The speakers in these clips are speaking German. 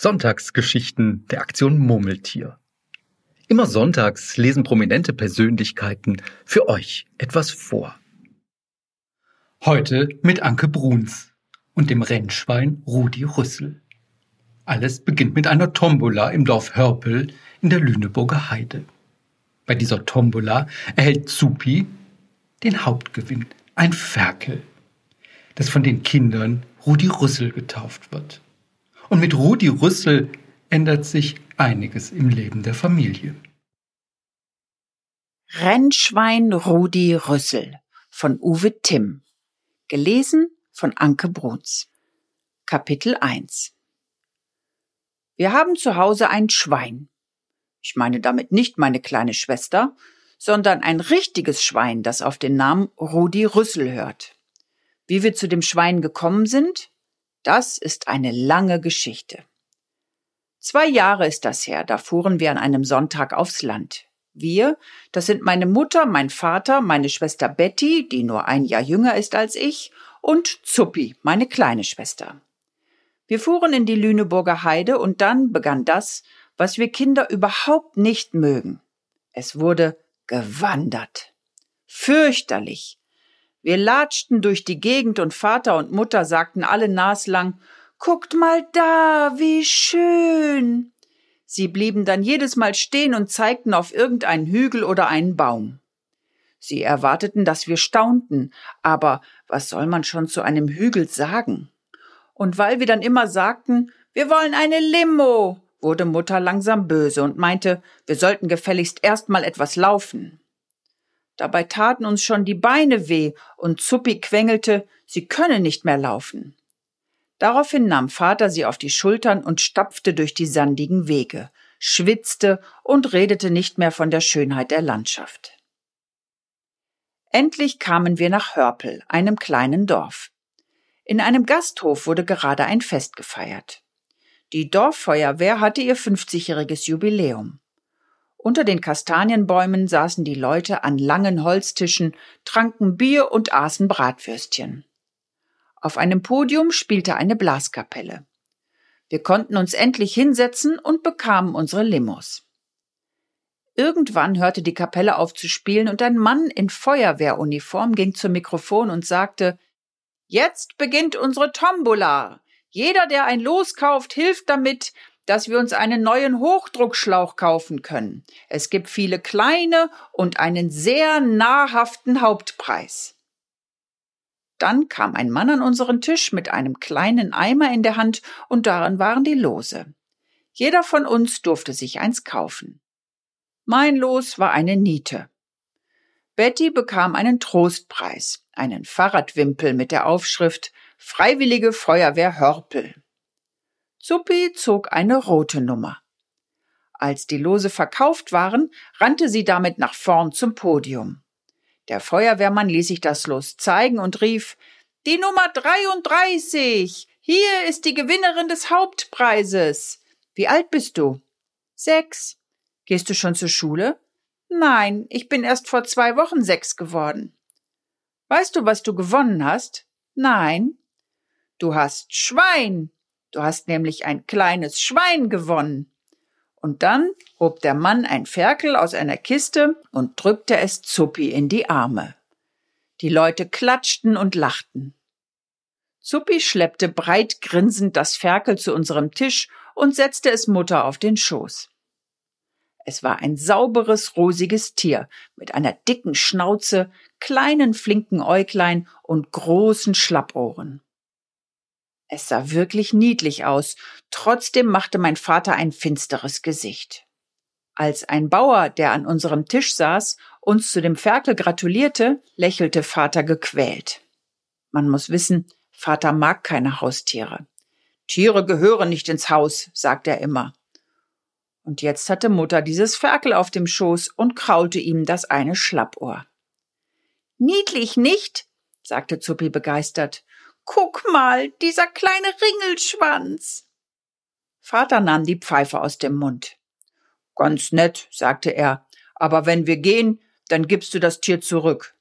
Sonntagsgeschichten der Aktion Murmeltier. Immer sonntags lesen prominente Persönlichkeiten für euch etwas vor. Heute mit Anke Bruns und dem Rennschwein Rudi Rüssel. Alles beginnt mit einer Tombola im Dorf Hörpel in der Lüneburger Heide. Bei dieser Tombola erhält Zupi den Hauptgewinn, ein Ferkel, das von den Kindern Rudi Rüssel getauft wird. Und mit Rudi Rüssel ändert sich einiges im Leben der Familie. Rennschwein Rudi Rüssel von Uwe Timm. Gelesen von Anke Bruns. Kapitel 1. Wir haben zu Hause ein Schwein. Ich meine damit nicht meine kleine Schwester, sondern ein richtiges Schwein, das auf den Namen Rudi Rüssel hört. Wie wir zu dem Schwein gekommen sind, das ist eine lange Geschichte. 2 Jahre ist das her, da fuhren wir an einem Sonntag aufs Land. Wir, das sind meine Mutter, mein Vater, meine Schwester Betty, die nur 1 Jahr jünger ist als ich, und Zuppi, meine kleine Schwester. Wir fuhren in die Lüneburger Heide und dann begann das, was wir Kinder überhaupt nicht mögen. Es wurde gewandert. Fürchterlich. Wir latschten durch die Gegend und Vater und Mutter sagten alle naslang, »Guckt mal da, wie schön!« Sie blieben dann jedes Mal stehen und zeigten auf irgendeinen Hügel oder einen Baum. Sie erwarteten, dass wir staunten, aber was soll man schon zu einem Hügel sagen? Und weil wir dann immer sagten, »Wir wollen eine Limo«, wurde Mutter langsam böse und meinte, wir sollten gefälligst erst mal etwas laufen. Dabei taten uns schon die Beine weh und Zuppi quengelte, sie könne nicht mehr laufen. Daraufhin nahm Vater sie auf die Schultern und stapfte durch die sandigen Wege, schwitzte und redete nicht mehr von der Schönheit der Landschaft. Endlich kamen wir nach Hörpel, einem kleinen Dorf. In einem Gasthof wurde gerade ein Fest gefeiert. Die Dorffeuerwehr hatte ihr 50-jähriges Jubiläum. Unter den Kastanienbäumen saßen die Leute an langen Holztischen, tranken Bier und aßen Bratwürstchen. Auf einem Podium spielte eine Blaskapelle. Wir konnten uns endlich hinsetzen und bekamen unsere Limos. Irgendwann hörte die Kapelle auf zu spielen und ein Mann in Feuerwehruniform ging zum Mikrofon und sagte, »Jetzt beginnt unsere Tombola. Jeder, der ein Los kauft, hilft damit, dass wir uns einen neuen Hochdruckschlauch kaufen können. Es gibt viele kleine und einen sehr nahrhaften Hauptpreis.« Dann kam ein Mann an unseren Tisch mit einem kleinen Eimer in der Hand und darin waren die Lose. Jeder von uns durfte sich eins kaufen. Mein Los war eine Niete. Betty bekam einen Trostpreis, einen Fahrradwimpel mit der Aufschrift Freiwillige Feuerwehr Hörpel. Zuppi zog eine rote Nummer. Als die Lose verkauft waren, rannte sie damit nach vorn zum Podium. Der Feuerwehrmann ließ sich das Los zeigen und rief, »Die Nummer 33, hier ist die Gewinnerin des Hauptpreises. Wie alt bist du?« 6. Gehst du schon zur Schule? Nein, ich bin erst vor 2 Wochen 6 geworden. Weißt du, was du gewonnen hast? Nein. Du hast Schwein. Du hast nämlich ein kleines Schwein gewonnen. Und dann hob der Mann ein Ferkel aus einer Kiste und drückte es Zuppi in die Arme. Die Leute klatschten und lachten. Zuppi schleppte breit grinsend das Ferkel zu unserem Tisch und setzte es Mutter auf den Schoß. Es war ein sauberes, rosiges Tier mit einer dicken Schnauze, kleinen, flinken Äuglein und großen Schlappohren. Es sah wirklich niedlich aus, trotzdem machte mein Vater ein finsteres Gesicht. Als ein Bauer, der an unserem Tisch saß, uns zu dem Ferkel gratulierte, lächelte Vater gequält. Man muss wissen, Vater mag keine Haustiere. »Tiere gehören nicht ins Haus«, sagt er immer. Und jetzt hatte Mutter dieses Ferkel auf dem Schoß und kraulte ihm das eine Schlappohr. »Niedlich, nicht?«, sagte Zuppi begeistert. »Guck mal, dieser kleine Ringelschwanz!« Vater nahm die Pfeife aus dem Mund. »Ganz nett«, sagte er, »aber wenn wir gehen, dann gibst du das Tier zurück.«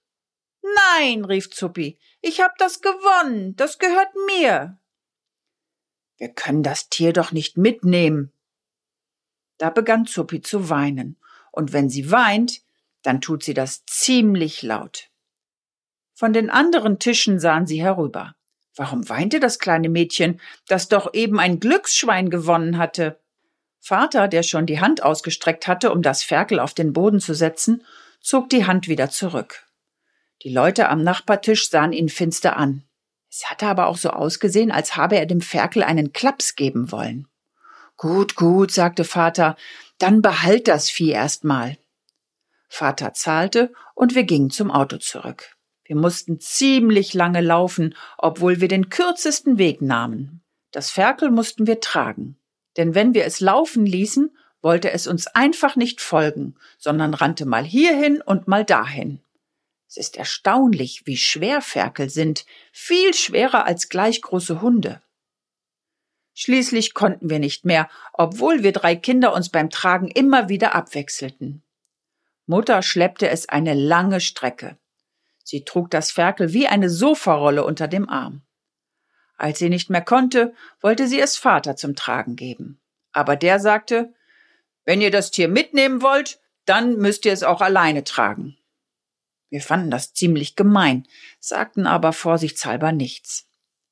»Nein«, rief Zuppi, »ich hab das gewonnen, das gehört mir.« Wir können das Tier doch nicht mitnehmen. Da begann Zuppi zu weinen, und wenn sie weint, dann tut sie das ziemlich laut. Von den anderen Tischen sahen sie herüber. Warum weinte das kleine Mädchen, das doch eben ein Glücksschwein gewonnen hatte? Vater, der schon die Hand ausgestreckt hatte, um das Ferkel auf den Boden zu setzen, zog die Hand wieder zurück. Die Leute am Nachbartisch sahen ihn finster an. Es hatte aber auch so ausgesehen, als habe er dem Ferkel einen Klaps geben wollen. Gut, gut, sagte Vater, dann behalt das Vieh erst mal. Vater zahlte und wir gingen zum Auto zurück. Wir mussten ziemlich lange laufen, obwohl wir den kürzesten Weg nahmen. Das Ferkel mussten wir tragen, denn wenn wir es laufen ließen, wollte es uns einfach nicht folgen, sondern rannte mal hierhin und mal dahin. Es ist erstaunlich, wie schwer Ferkel sind, viel schwerer als gleich große Hunde. Schließlich konnten wir nicht mehr, obwohl wir 3 Kinder uns beim Tragen immer wieder abwechselten. Mutter schleppte es eine lange Strecke. Sie trug das Ferkel wie eine Sofarolle unter dem Arm. Als sie nicht mehr konnte, wollte sie es Vater zum Tragen geben. Aber der sagte, wenn ihr das Tier mitnehmen wollt, dann müsst ihr es auch alleine tragen. Wir fanden das ziemlich gemein, sagten aber vorsichtshalber nichts.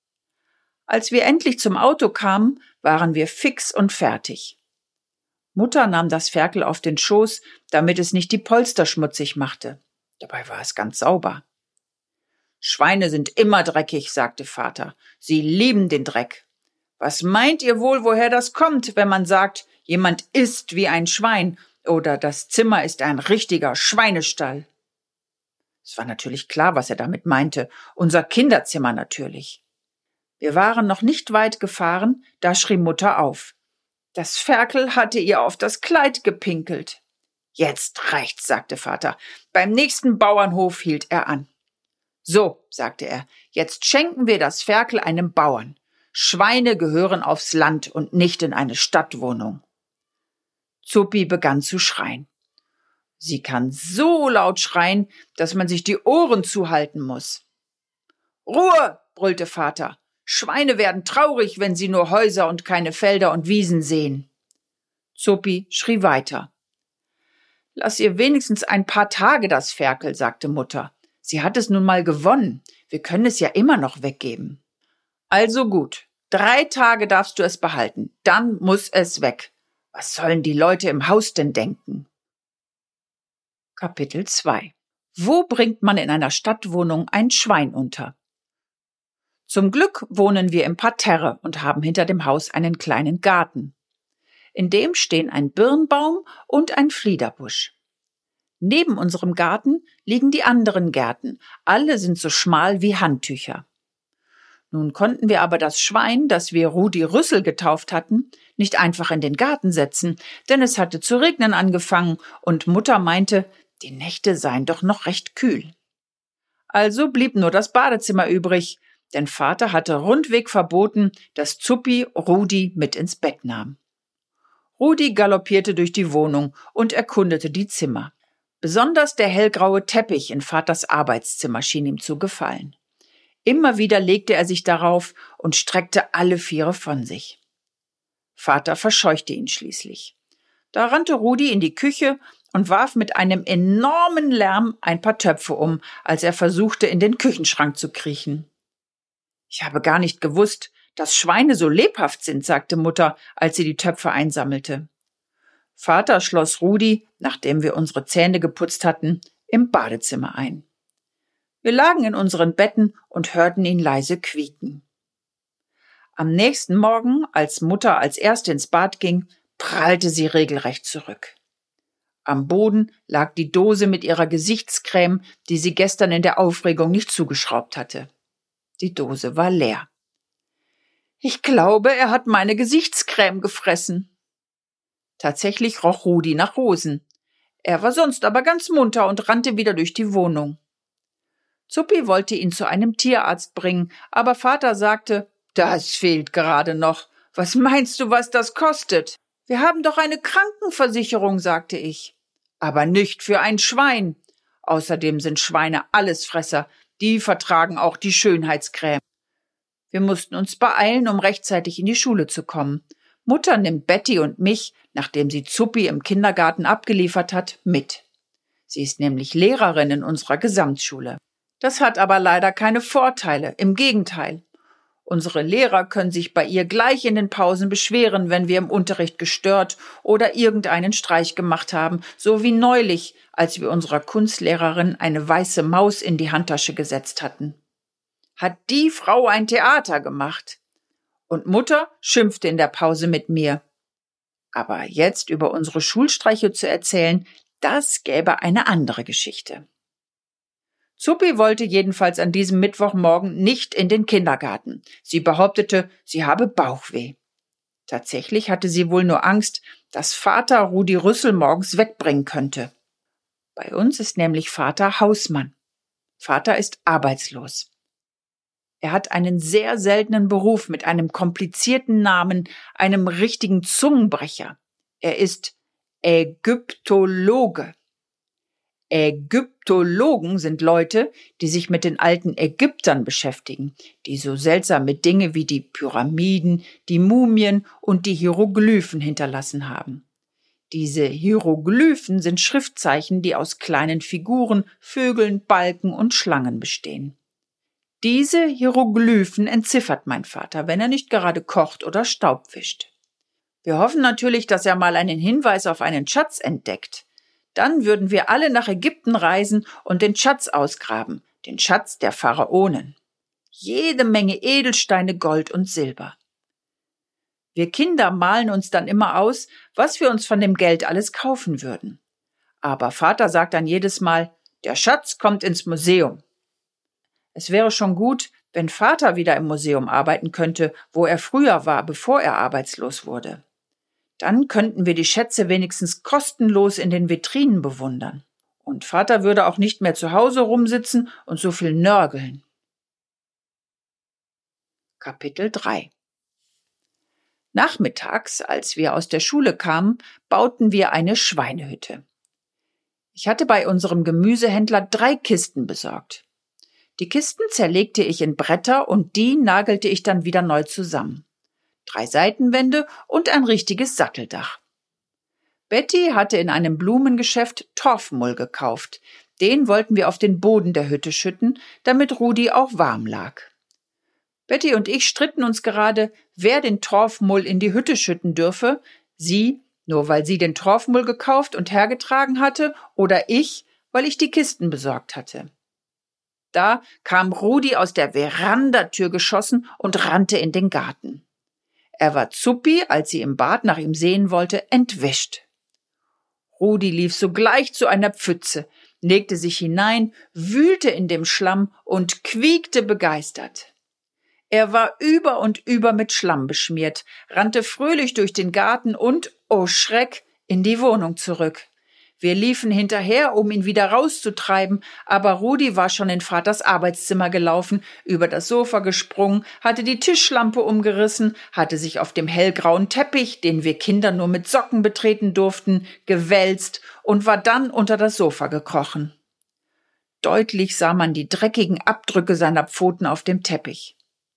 Als wir endlich zum Auto kamen, waren wir fix und fertig. Mutter nahm das Ferkel auf den Schoß, damit es nicht die Polster schmutzig machte. Dabei war es ganz sauber. Schweine sind immer dreckig, sagte Vater. Sie lieben den Dreck. Was meint ihr wohl, woher das kommt, wenn man sagt, jemand ist wie ein Schwein oder das Zimmer ist ein richtiger Schweinestall? Es war natürlich klar, was er damit meinte. Unser Kinderzimmer natürlich. Wir waren noch nicht weit gefahren, da schrie Mutter auf. Das Ferkel hatte ihr auf das Kleid gepinkelt. Jetzt reicht's, sagte Vater. Beim nächsten Bauernhof hielt er an. So, sagte er, jetzt schenken wir das Ferkel einem Bauern. Schweine gehören aufs Land und nicht in eine Stadtwohnung. Zuppi begann zu schreien. Sie kann so laut schreien, dass man sich die Ohren zuhalten muss. Ruhe, brüllte Vater. Schweine werden traurig, wenn sie nur Häuser und keine Felder und Wiesen sehen. Zuppi schrie weiter. Lass ihr wenigstens ein paar Tage das Ferkel, sagte Mutter. Sie hat es nun mal gewonnen. Wir können es ja immer noch weggeben. Also gut, 3 Tage darfst du es behalten. Dann muss es weg. Was sollen die Leute im Haus denn denken? Kapitel 2. Wo bringt man in einer Stadtwohnung ein Schwein unter? Zum Glück wohnen wir im Parterre und haben hinter dem Haus einen kleinen Garten. In dem stehen ein Birnbaum und ein Fliederbusch. Neben unserem Garten liegen die anderen Gärten, alle sind so schmal wie Handtücher. Nun konnten wir aber das Schwein, das wir Rudi Rüssel getauft hatten, nicht einfach in den Garten setzen, denn es hatte zu regnen angefangen und Mutter meinte, die Nächte seien doch noch recht kühl. Also blieb nur das Badezimmer übrig, denn Vater hatte rundweg verboten, dass Zuppi Rudi mit ins Bett nahm. Rudi galoppierte durch die Wohnung und erkundete die Zimmer. Besonders der hellgraue Teppich in Vaters Arbeitszimmer schien ihm zu gefallen. Immer wieder legte er sich darauf und streckte alle 4 von sich. Vater verscheuchte ihn schließlich. Da rannte Rudi in die Küche und warf mit einem enormen Lärm ein paar Töpfe um, als er versuchte, in den Küchenschrank zu kriechen. Ich habe gar nicht gewusst, dass Schweine so lebhaft sind, sagte Mutter, als sie die Töpfe einsammelte. Vater schloss Rudi, nachdem wir unsere Zähne geputzt hatten, im Badezimmer ein. Wir lagen in unseren Betten und hörten ihn leise quieken. Am nächsten Morgen, als Mutter als Erste ins Bad ging, prallte sie regelrecht zurück. Am Boden lag die Dose mit ihrer Gesichtscreme, die sie gestern in der Aufregung nicht zugeschraubt hatte. Die Dose war leer. Ich glaube, er hat meine Gesichtscreme gefressen. Tatsächlich roch Rudi nach Rosen. Er war sonst aber ganz munter und rannte wieder durch die Wohnung. Zuppi wollte ihn zu einem Tierarzt bringen, aber Vater sagte, das fehlt gerade noch. Was meinst du, was das kostet? Wir haben doch eine Krankenversicherung, sagte ich. Aber nicht für ein Schwein. Außerdem sind Schweine Allesfresser. Die vertragen auch die Schönheitscreme. Wir mussten uns beeilen, um rechtzeitig in die Schule zu kommen. Mutter nimmt Betty und mich, nachdem sie Zuppi im Kindergarten abgeliefert hat, mit. Sie ist nämlich Lehrerin in unserer Gesamtschule. Das hat aber leider keine Vorteile, im Gegenteil. Unsere Lehrer können sich bei ihr gleich in den Pausen beschweren, wenn wir im Unterricht gestört oder irgendeinen Streich gemacht haben, so wie neulich, als wir unserer Kunstlehrerin eine weiße Maus in die Handtasche gesetzt hatten. Hat die Frau ein Theater gemacht? Und Mutter schimpfte in der Pause mit mir. Aber jetzt über unsere Schulstreiche zu erzählen, das gäbe eine andere Geschichte. Zuppi wollte jedenfalls an diesem Mittwochmorgen nicht in den Kindergarten. Sie behauptete, sie habe Bauchweh. Tatsächlich hatte sie wohl nur Angst, dass Vater Rudi Rüssel morgens wegbringen könnte. Bei uns ist nämlich Vater Hausmann. Vater ist arbeitslos. Er hat einen sehr seltenen Beruf mit einem komplizierten Namen, einem richtigen Zungenbrecher. Er ist Ägyptologe. Ägyptologen sind Leute, die sich mit den alten Ägyptern beschäftigen, die so seltsame Dinge wie die Pyramiden, die Mumien und die Hieroglyphen hinterlassen haben. Diese Hieroglyphen sind Schriftzeichen, die aus kleinen Figuren, Vögeln, Balken und Schlangen bestehen. Diese Hieroglyphen entziffert mein Vater, wenn er nicht gerade kocht oder Staub wischt. Wir hoffen natürlich, dass er mal einen Hinweis auf einen Schatz entdeckt. Dann würden wir alle nach Ägypten reisen und den Schatz ausgraben, den Schatz der Pharaonen. Jede Menge Edelsteine, Gold und Silber. Wir Kinder malen uns dann immer aus, was wir uns von dem Geld alles kaufen würden. Aber Vater sagt dann jedes Mal, der Schatz kommt ins Museum. Es wäre schon gut, wenn Vater wieder im Museum arbeiten könnte, wo er früher war, bevor er arbeitslos wurde. Dann könnten wir die Schätze wenigstens kostenlos in den Vitrinen bewundern. Und Vater würde auch nicht mehr zu Hause rumsitzen und so viel nörgeln. Kapitel 3 Nachmittags, als wir aus der Schule kamen, bauten wir eine Schweinehütte. Ich hatte bei unserem Gemüsehändler 3 Kisten besorgt. Die Kisten zerlegte ich in Bretter und die nagelte ich dann wieder neu zusammen. 3 Seitenwände und ein richtiges Satteldach. Betty hatte in einem Blumengeschäft Torfmull gekauft. Den wollten wir auf den Boden der Hütte schütten, damit Rudi auch warm lag. Betty und ich stritten uns gerade, wer den Torfmull in die Hütte schütten dürfe, sie, nur weil sie den Torfmull gekauft und hergetragen hatte, oder ich, weil ich die Kisten besorgt hatte. Da kam Rudi aus der Verandatür geschossen und rannte in den Garten. Er war Zuppi, als sie im Bad nach ihm sehen wollte, entwischt. Rudi lief sogleich zu einer Pfütze, legte sich hinein, wühlte in dem Schlamm und quiekte begeistert. Er war über und über mit Schlamm beschmiert, rannte fröhlich durch den Garten und, oh Schreck, in die Wohnung zurück. Wir liefen hinterher, um ihn wieder rauszutreiben, aber Rudi war schon in Vaters Arbeitszimmer gelaufen, über das Sofa gesprungen, hatte die Tischlampe umgerissen, hatte sich auf dem hellgrauen Teppich, den wir Kinder nur mit Socken betreten durften, gewälzt und war dann unter das Sofa gekrochen. Deutlich sah man die dreckigen Abdrücke seiner Pfoten auf dem Teppich.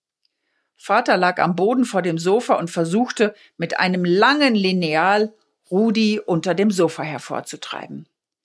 Vater lag am Boden vor dem Sofa und versuchte, mit einem langen Lineal Rudi unter dem Sofa hervorzutreiben.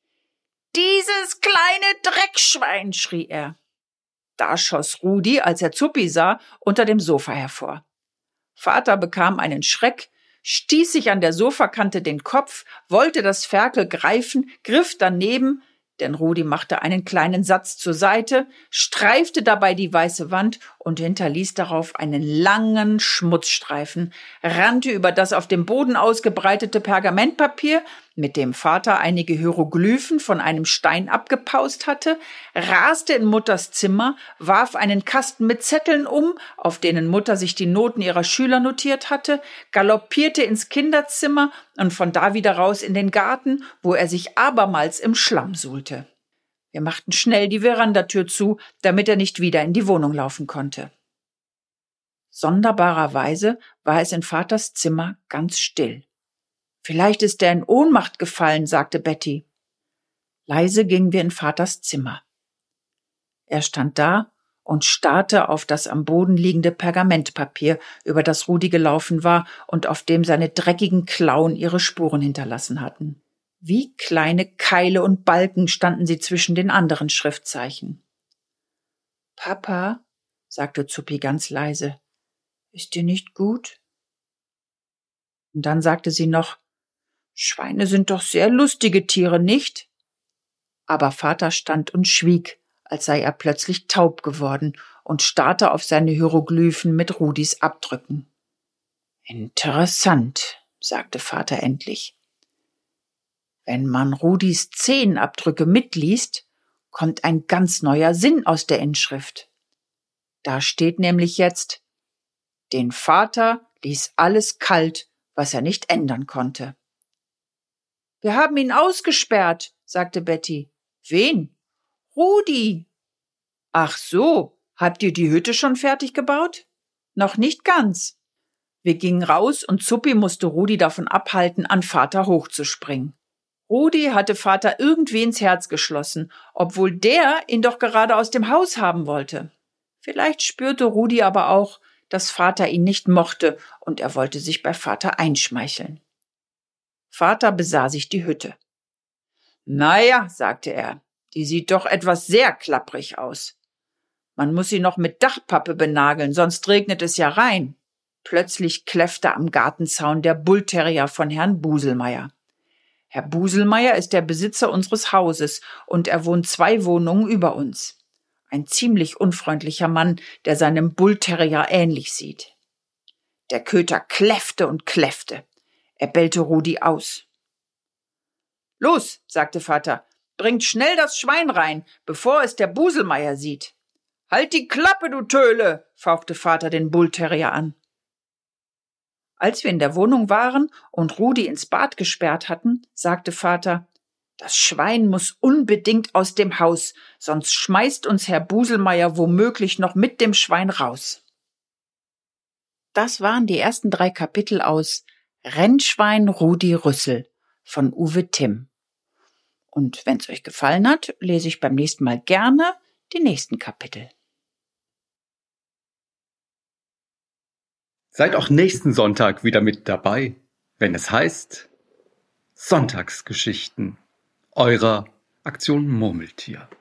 »Dieses kleine Dreckschwein«, schrie er. Da schoss Rudi, als er Zuppi sah, unter dem Sofa hervor. Vater bekam einen Schreck, stieß sich an der Sofakante den Kopf, wollte das Ferkel greifen, griff daneben, denn Rudi machte einen kleinen Satz zur Seite, streifte dabei die weiße Wand und hinterließ darauf einen langen Schmutzstreifen, rannte über das auf dem Boden ausgebreitete Pergamentpapier, mit dem Vater einige Hieroglyphen von einem Stein abgepaust hatte, raste in Mutters Zimmer, warf einen Kasten mit Zetteln um, auf denen Mutter sich die Noten ihrer Schüler notiert hatte, galoppierte ins Kinderzimmer und von da wieder raus in den Garten, wo er sich abermals im Schlamm suhlte. Wir machten schnell die Verandatür zu, damit er nicht wieder in die Wohnung laufen konnte. Sonderbarerweise war es in Vaters Zimmer ganz still. »Vielleicht ist er in Ohnmacht gefallen«, sagte Betty. Leise gingen wir in Vaters Zimmer. Er stand da und starrte auf das am Boden liegende Pergamentpapier, über das Rudi gelaufen war und auf dem seine dreckigen Klauen ihre Spuren hinterlassen hatten. Wie kleine Keile und Balken standen sie zwischen den anderen Schriftzeichen. »Papa«, sagte Zuppi ganz leise, »ist dir nicht gut?« Und dann sagte sie noch, »Schweine sind doch sehr lustige Tiere, nicht?« Aber Vater stand und schwieg, als sei er plötzlich taub geworden und starrte auf seine Hieroglyphen mit Rudis Abdrücken. »Interessant«, sagte Vater endlich. »Wenn man Rudis Zehenabdrücke mitliest, kommt ein ganz neuer Sinn aus der Inschrift. Da steht nämlich jetzt, den Vater ließ alles kalt, was er nicht ändern konnte.« »Wir haben ihn ausgesperrt«, sagte Betty. »Wen?« »Rudi.« »Ach so, habt ihr die Hütte schon fertig gebaut?« »Noch nicht ganz.« Wir gingen raus und Zuppi musste Rudi davon abhalten, an Vater hochzuspringen. Rudi hatte Vater irgendwie ins Herz geschlossen, obwohl der ihn doch gerade aus dem Haus haben wollte. Vielleicht spürte Rudi aber auch, dass Vater ihn nicht mochte und er wollte sich bei Vater einschmeicheln. Vater besah sich die Hütte. »Naja«, sagte er, »die sieht doch etwas sehr klapprig aus. Man muss sie noch mit Dachpappe benageln, sonst regnet es ja rein.« Plötzlich kläffte am Gartenzaun der Bullterrier von Herrn Buselmeier. Herr Buselmeier ist der Besitzer unseres Hauses und er wohnt 2 Wohnungen über uns. Ein ziemlich unfreundlicher Mann, der seinem Bullterrier ähnlich sieht. Der Köter kläffte und kläffte. Er bellte Rudi aus. »Los«, sagte Vater, »bringt schnell das Schwein rein, bevor es der Buselmeier sieht.« »Halt die Klappe, du Töle«, fauchte Vater den Bullterrier an. Als wir in der Wohnung waren und Rudi ins Bad gesperrt hatten, sagte Vater, »Das Schwein muss unbedingt aus dem Haus, sonst schmeißt uns Herr Buselmeier womöglich noch mit dem Schwein raus.« Das waren die ersten 3 Kapitel aus Rennschwein Rudi Rüssel von Uwe Timm. Und wenn es euch gefallen hat, lese ich beim nächsten Mal gerne die nächsten Kapitel. Seid auch nächsten Sonntag wieder mit dabei, wenn es heißt Sonntagsgeschichten eurer Aktion Murmeltier.